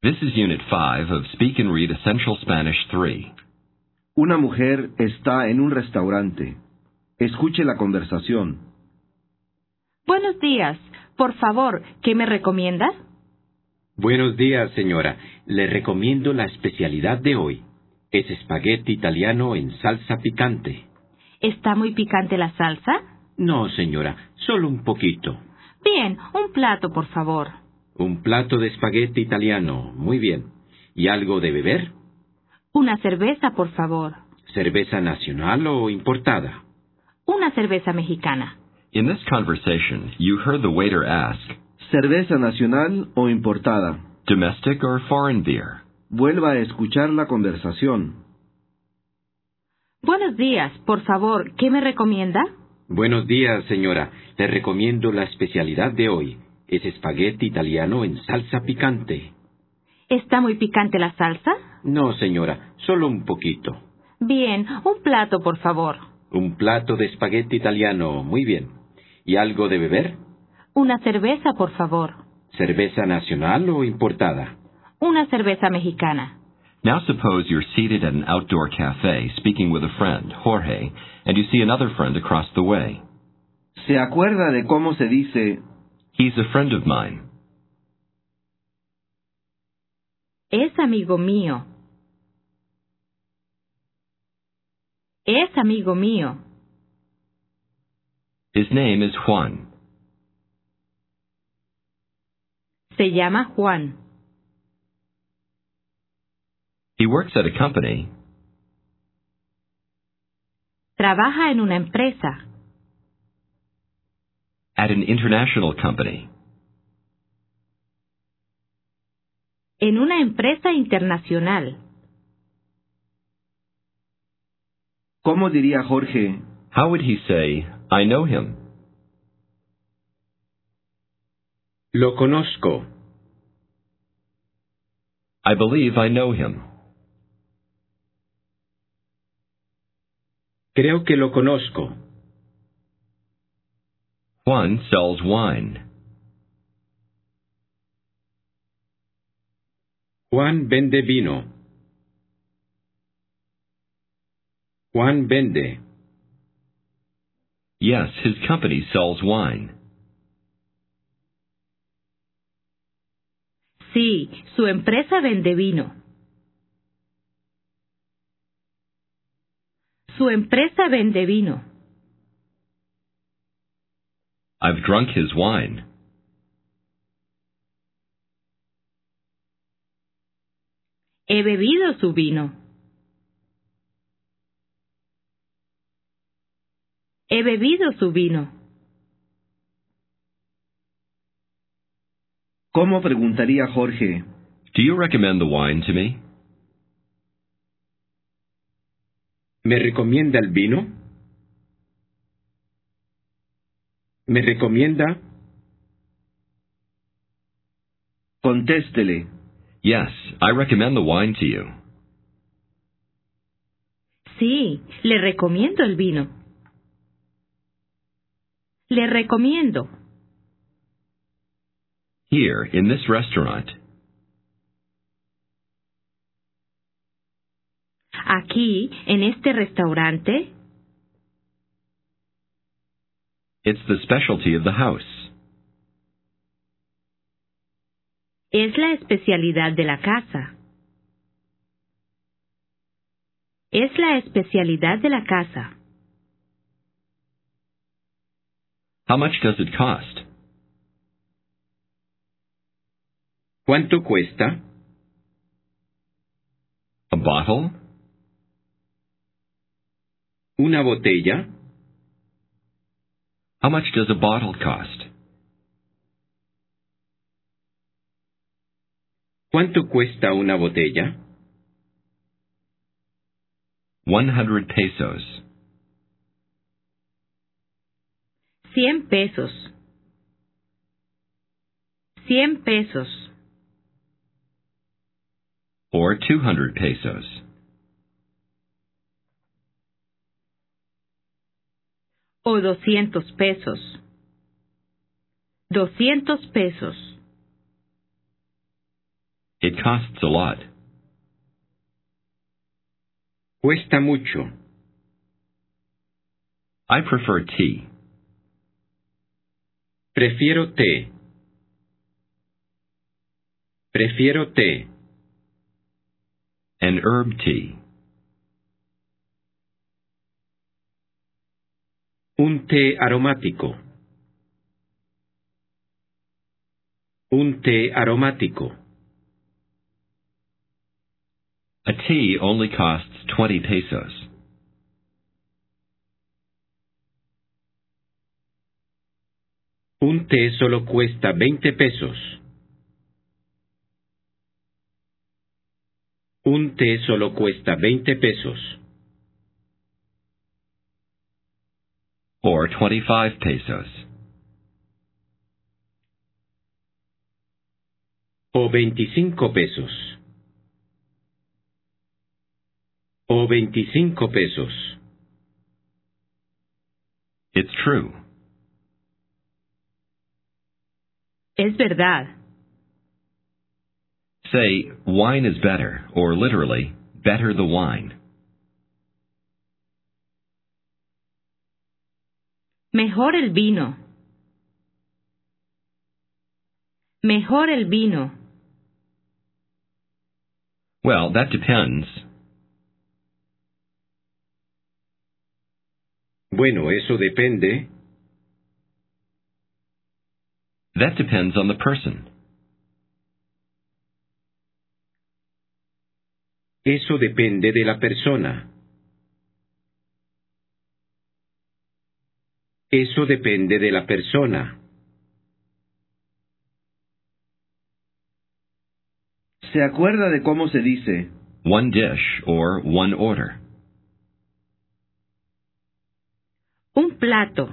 This is Unit 5 of Speak and Read Essential Spanish 3. Una mujer está en un restaurante. Escuche la conversación. Buenos días. Por favor, ¿qué me recomienda? Buenos días, señora. Le recomiendo la especialidad de hoy. Es espagueti italiano en salsa picante. ¿Está muy picante la salsa? No, señora, solo un poquito. Bien, un plato, por favor. Un plato de espagueti italiano, muy bien. ¿Y algo de beber? Una cerveza, por favor. ¿Cerveza nacional o importada? Una cerveza mexicana. In this conversation, you heard the waiter ask, ¿Cerveza nacional o importada? domestic or foreign beer? Vuelva a escuchar la conversación. Buenos días. Por favor, ¿qué me recomienda? Buenos días, señora. Le recomiendo la especialidad de hoy. Es espagueti italiano en salsa picante. ¿Está muy picante la salsa? No, señora, solo un poquito. Bien, un plato, por favor. Un plato de espagueti italiano, muy bien. ¿Y algo de beber? Una cerveza, por favor. ¿Cerveza nacional o importada? Una cerveza mexicana. Now suppose you're seated at an outdoor cafe speaking with a friend, Jorge, and you see another friend across the way. ¿Se acuerda de cómo se dice He's a friend of mine. Es amigo mío. Es amigo mío. His name is Juan. Se llama Juan. He works at a company. Trabaja en una empresa. At an international company. En una empresa internacional. ¿Cómo diría Jorge? How would he say, I know him? Lo conozco. I believe I know him. Creo que lo conozco. Juan sells wine. Juan vende vino. Juan vende. Yes, his company sells wine. Sí, su empresa vende vino. Su empresa vende vino. I've drunk his wine. He bebido su vino. He bebido su vino. ¿Cómo preguntaría Jorge? Do you recommend the wine to me? ¿Me recomienda el vino? ¿Me recomienda? Contéstele. Yes, I recommend the wine to you. Sí, le recomiendo el vino. Le recomiendo. Here, in this restaurant. Aquí, en este restaurante, It's the specialty of the house. es la especialidad de la casa. Es la especialidad de la casa. How much does it cost? ¿Cuánto cuesta? A bottle? ¿Una botella? How much does a bottle cost? ¿Cuánto cuesta una botella? 100 pesos. 100 pesos. 100 pesos. Or 200 pesos. O 200 pesos. 200 pesos. It costs a lot. Cuesta mucho. I prefer tea. Prefiero té. Prefiero té. An herb tea. Un té aromático. Un té aromático. A tea only costs 20 pesos. Un té solo cuesta 20 pesos. Un té solo cuesta 20 pesos. Or 25 pesos. O 25 pesos. O 25 pesos. It's true. Es verdad. Say, wine is better, or literally, better the wine. Mejor el vino. Mejor el vino. Well, that depends. Bueno, eso depende. That depends on the person. Eso depende de la persona. Eso depende de la persona. ¿Se acuerda de cómo se dice? One dish, or one order. Un plato.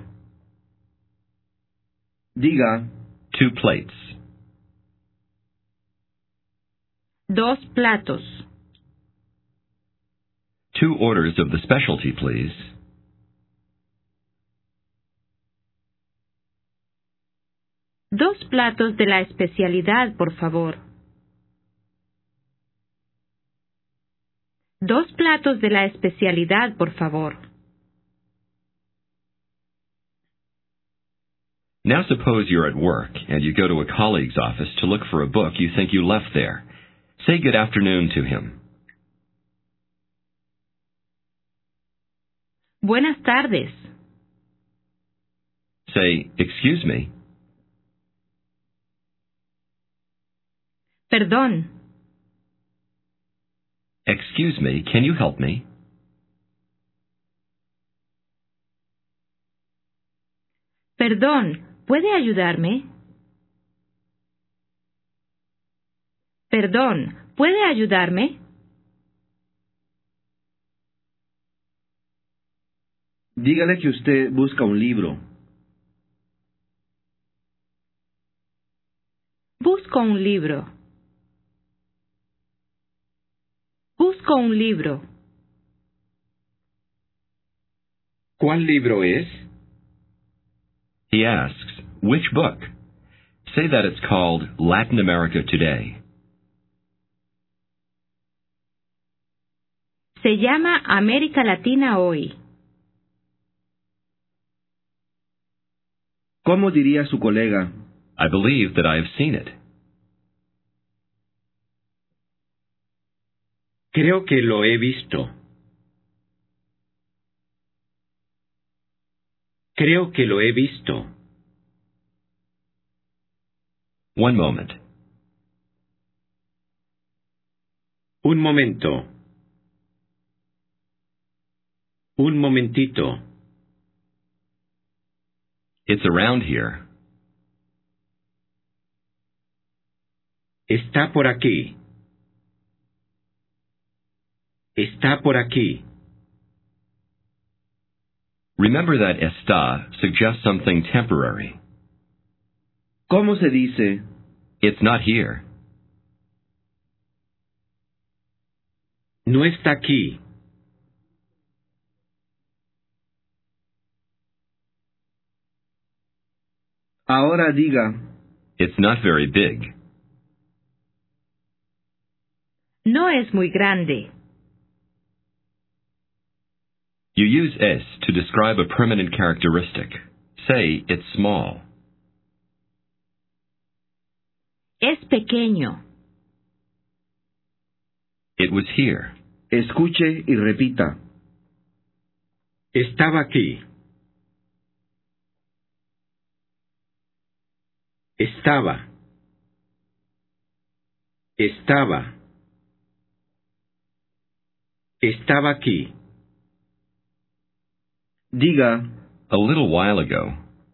Diga, 2 plates. Dos platos. 2 orders of the specialty, please. Dos platos de la especialidad, por favor. Dos platos de la especialidad, por favor. Now suppose you're at work and you go to a colleague's office to look for a book you think you left there. Say good afternoon to him. Buenas tardes. Say, excuse me. Perdón. Excuse me, can you help me? Perdón, ¿puede ayudarme? Perdón, ¿puede ayudarme? dígale que usted busca un libro. Busco un libro. Busco un libro. ¿Cuál libro es? He asks, which book? Say that it's called Latin America Today. Se llama América Latina Hoy. ¿Cómo diría su colega? I believe that I have seen it. Creo que lo he visto. Creo que lo he visto. One moment. Un momento. Un momentito. It's around here. Está por aquí. Está por aquí. Remember that está suggests something temporary. ¿Cómo se dice? It's not here. No está aquí. Ahora diga, It's not very big. No es muy grande. You use es to describe a permanent characteristic. Say, it's small. Es pequeño. It was here. Escuche y repita. Estaba aquí. Estaba. Estaba. Estaba aquí. Diga, A little while ago.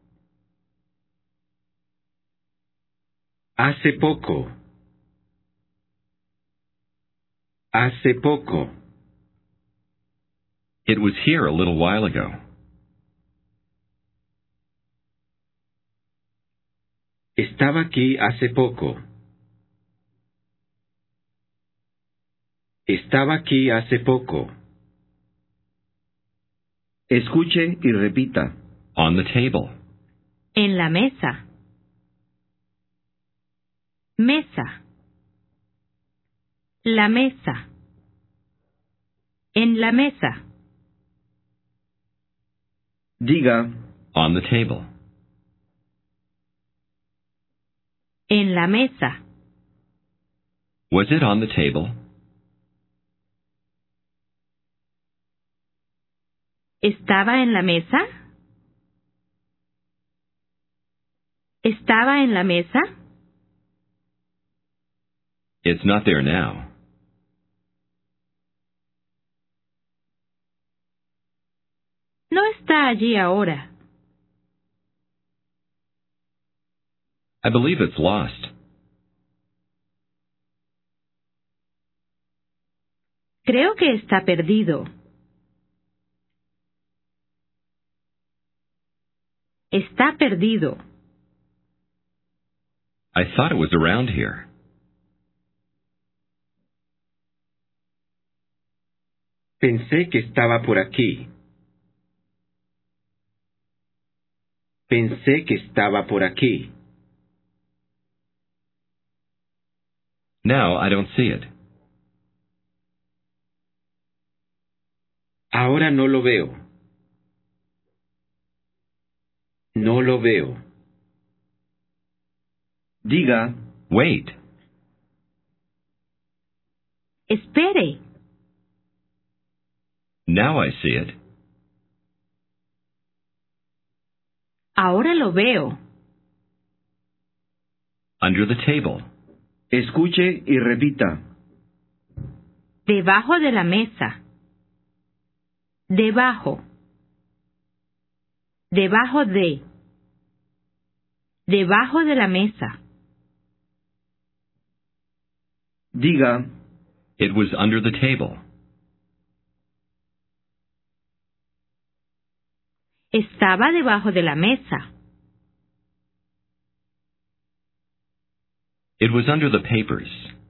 Hace poco. Hace poco. It was here a little while ago. Estaba aquí hace poco. Estaba aquí hace poco. escuche y repita. On the table. En la mesa. Mesa. La mesa. En la mesa. Diga, On the table. En la mesa. Was it on the table? ¿Estaba en la mesa? ¿Estaba en la mesa? It's not there now. No está allí ahora. I believe it's lost. Creo que está perdido. Está perdido. I thought it was around here. Pensé que estaba por aquí. Pensé que estaba por aquí. Now I don't see it. Ahora no lo veo. No lo veo. diga, Wait. Espere. Now I see it. Ahora lo veo. Under the table. escuche y repita. Debajo de la mesa. Debajo. Debajo de. Debajo de la mesa. Diga, It was under the table. Estaba debajo de la mesa. It was under the papers.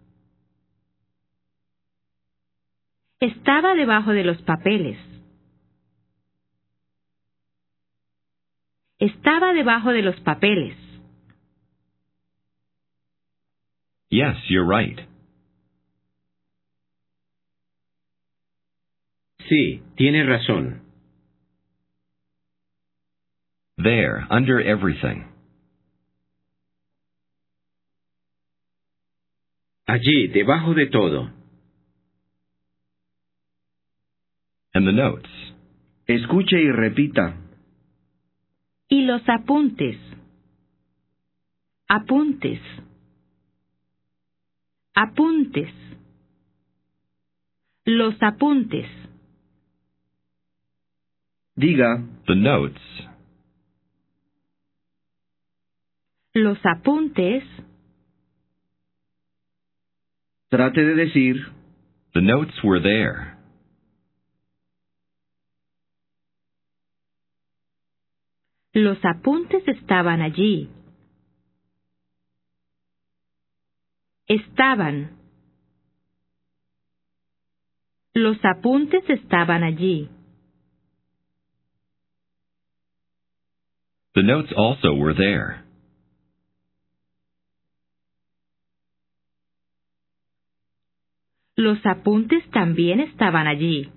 Estaba debajo de los papeles. Estaba debajo de los papeles. Yes, you're right. Sí, tiene razón. There, under everything. Allí, debajo de todo. And the notes. escuche y repita. Y los apuntes. Apuntes. Apuntes. Los apuntes. Diga, The notes. Los apuntes. trate de decir, The notes were there. Los apuntes estaban allí. Estaban. Los apuntes estaban allí. The notes also were there. Los apuntes también estaban allí.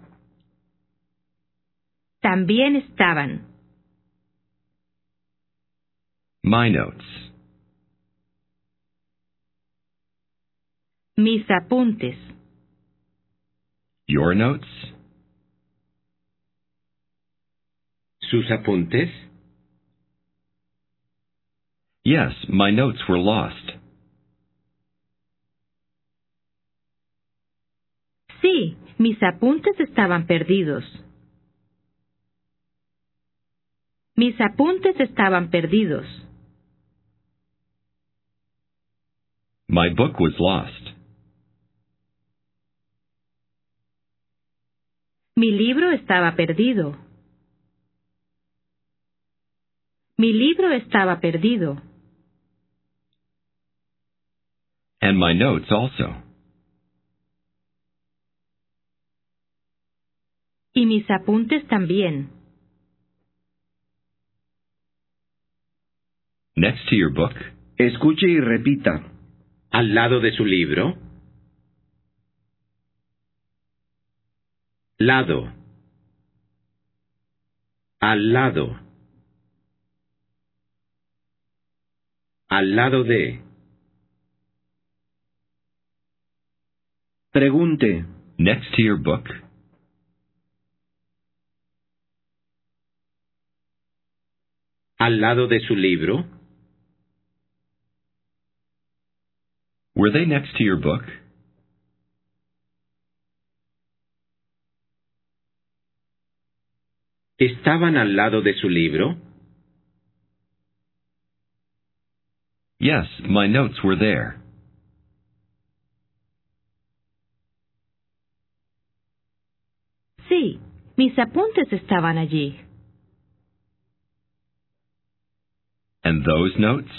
También estaban. My notes. Mis apuntes. Your notes? ¿Sus apuntes? Yes, my notes were lost. Sí, mis apuntes estaban perdidos. Mis apuntes estaban perdidos. My book was lost. Mi libro estaba perdido. Mi libro estaba perdido. And my notes also. Y mis apuntes también. Next to your book, Escuche y repita. ¿Al lado de su libro? Lado. Al lado. Al lado de. Pregunte. next to your book, ¿Al lado de su libro? were they next to your book? ¿Estaban al lado de su libro? Yes, my notes were there. Sí, mis apuntes estaban allí. And those notes?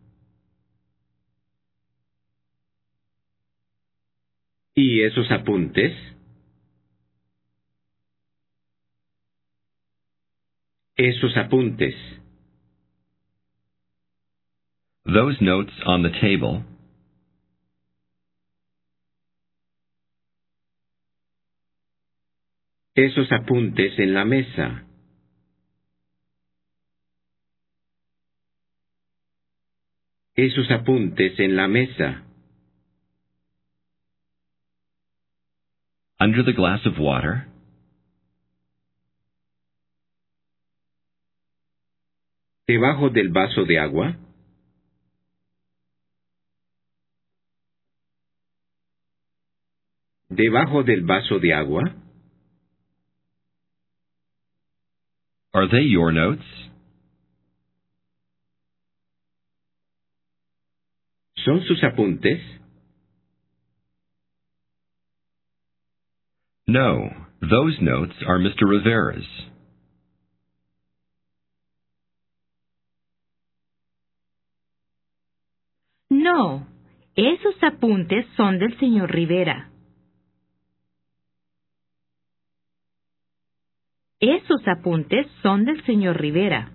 ¿Y esos apuntes? Esos apuntes. Those notes on the table? Esos apuntes en la mesa. Esos apuntes en la mesa. Under the glass of water? ¿Debajo del vaso de agua? ¿Debajo del vaso de agua? Are they your notes? ¿Son sus apuntes? No, those notes are Mr. Rivera's. No, esos apuntes son del señor Rivera. Esos apuntes son del señor Rivera.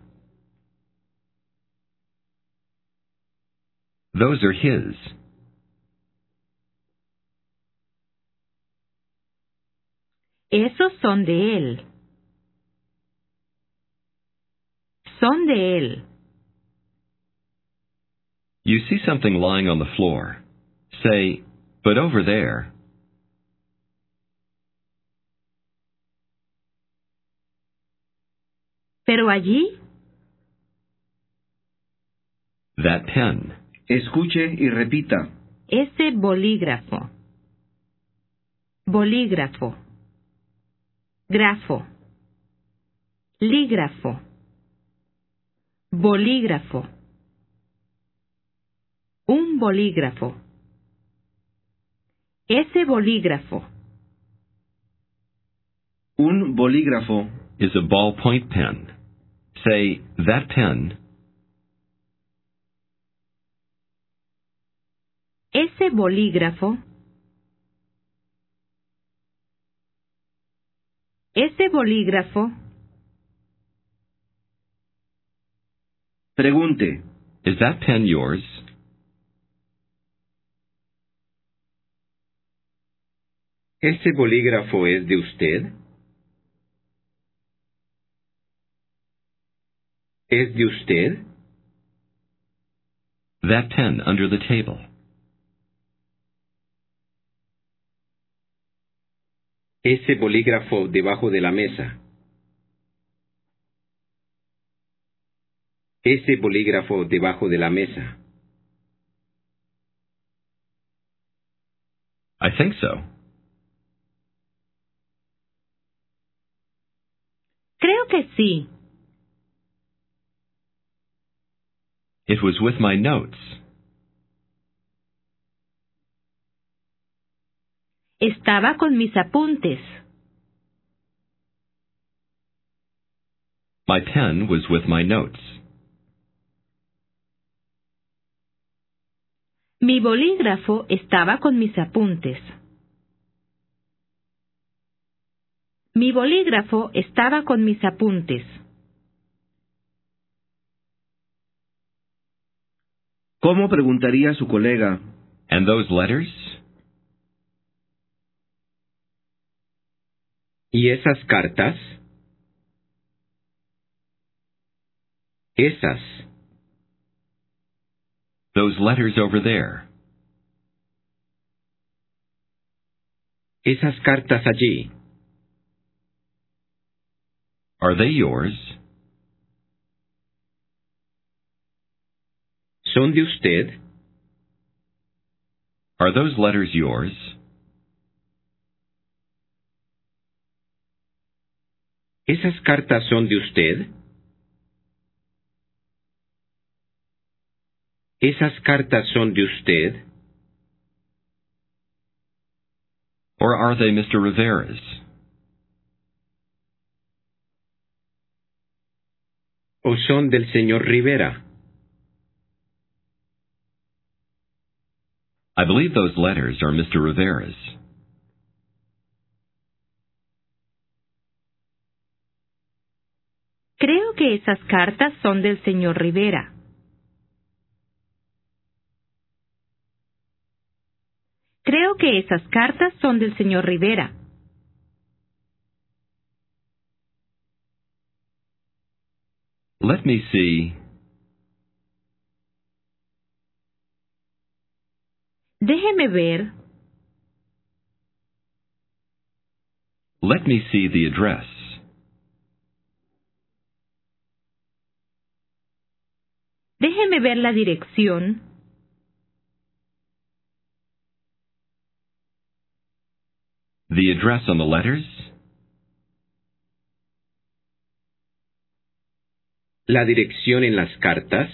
Those are his. Esos son de él. Son de él. You see something lying on the floor. Say, but over there. Pero allí, That pen. Escuche y repita. ese bolígrafo. Bolígrafo. Grafo. Lígrafo. Bolígrafo. Un bolígrafo. Ese bolígrafo. Un bolígrafo. Is a ballpoint pen. Say, that pen. Ese bolígrafo. Ese bolígrafo. Pregunte. Is that pen yours? ¿Ese bolígrafo es de usted? ¿Es de usted? That pen under the table. Ese bolígrafo debajo de la mesa. Ese bolígrafo debajo de la mesa. I think so. Creo que sí. It was with my notes. Estaba con mis apuntes. My pen was with my notes. Mi bolígrafo estaba con mis apuntes. Mi bolígrafo estaba con mis apuntes. ¿Cómo preguntaría su colega? And those letters? ¿Y esas cartas? Esas. Those letters over there. Esas cartas allí. Are they yours? ¿Son de usted? Are those letters yours? ¿Esas cartas son de usted? ¿Esas cartas son de usted? Or are they Mr. Rivera's? ¿O son del señor Rivera? I believe those letters are Mr. Rivera's. Creo que esas cartas son del señor Rivera. Creo que esas cartas son del señor Rivera. Let me see. Déjeme ver. Let me see the address. Déjeme ver la dirección. The address on the letters? ¿La dirección en las cartas?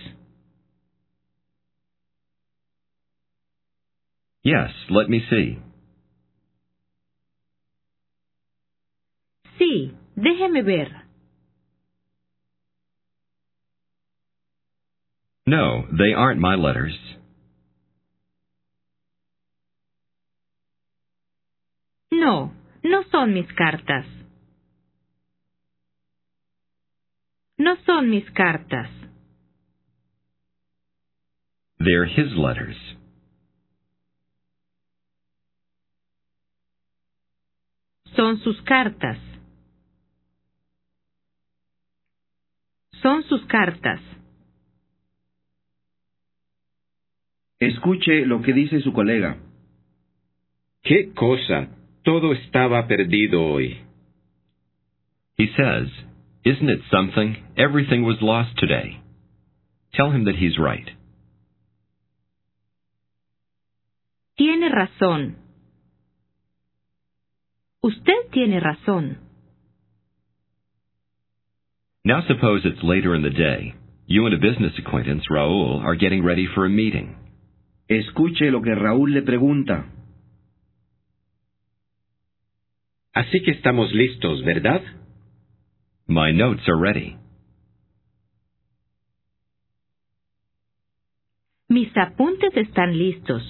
Yes, let me see. Sí, déjeme ver. No, they aren't my letters. No, no son mis cartas. No son mis cartas. They're his letters. Son sus cartas. Son sus cartas. Escuche lo que dice su colega. ¡Qué cosa! Todo estaba perdido hoy. He says, "Isn't it something? Everything was lost today." Tell him that he's right. Tiene razón. Usted tiene razón. Now suppose it's later in the day. You and a business acquaintance, Raul, are getting ready for a meeting. Escuche lo que Raúl le pregunta. Así que estamos listos, ¿verdad? My notes are ready. Mis apuntes están listos.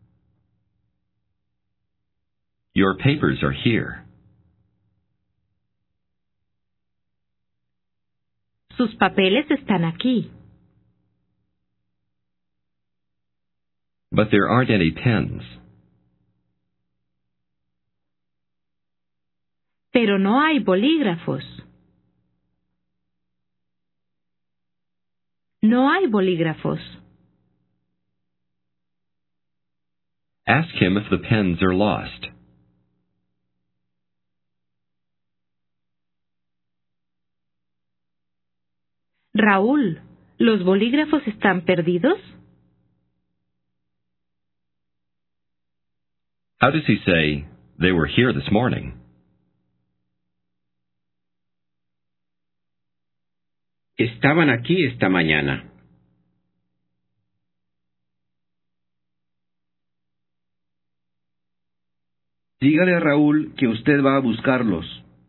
Your papers are here. Sus papeles están aquí. But there aren't any pens. Pero no hay bolígrafos. No hay bolígrafos. Ask him if the pens are lost. Raúl, ¿los bolígrafos están perdidos? How does he say, they were here this morning? Estaban aquí esta mañana. Dígale a Raúl que usted va a buscarlos.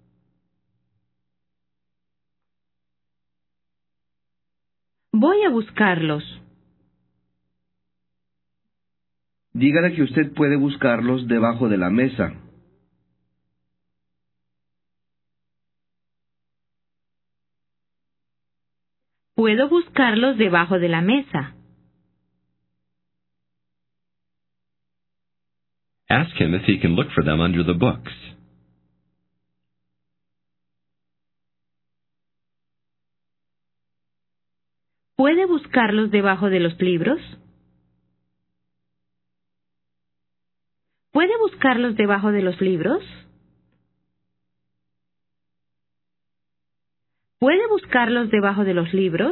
Voy a buscarlos. Dígale que usted puede buscarlos debajo de la mesa. Puedo buscarlos debajo de la mesa. Ask him if he can look for them under the books. ¿Puede buscarlos debajo de los libros? ¿Puede buscarlos debajo de los libros? ¿Puede buscarlos debajo de los libros?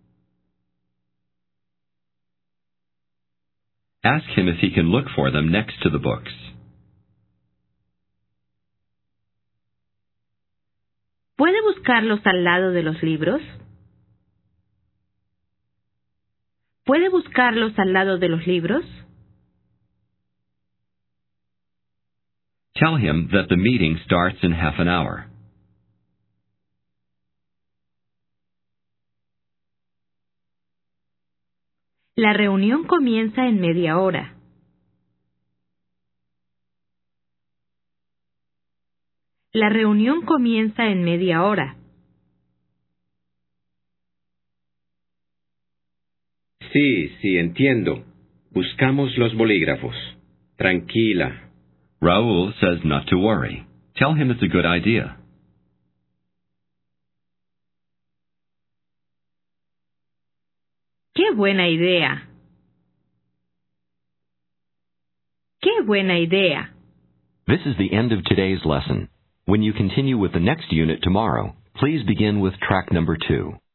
Ask him if he can look for them next to the books. ¿Puede buscarlos al lado de los libros? ¿Puede buscarlos al lado de los libros? Tell him that the meeting starts in half an hour. La reunión comienza en media hora. La reunión comienza en media hora. Sí, entiendo. Buscamos los bolígrafos. Tranquila. Raúl says not to worry. Tell him it's a good idea. ¡Qué buena idea! ¡Qué buena idea! This is the end of today's lesson. When you continue with the next unit tomorrow, please begin with track number 2.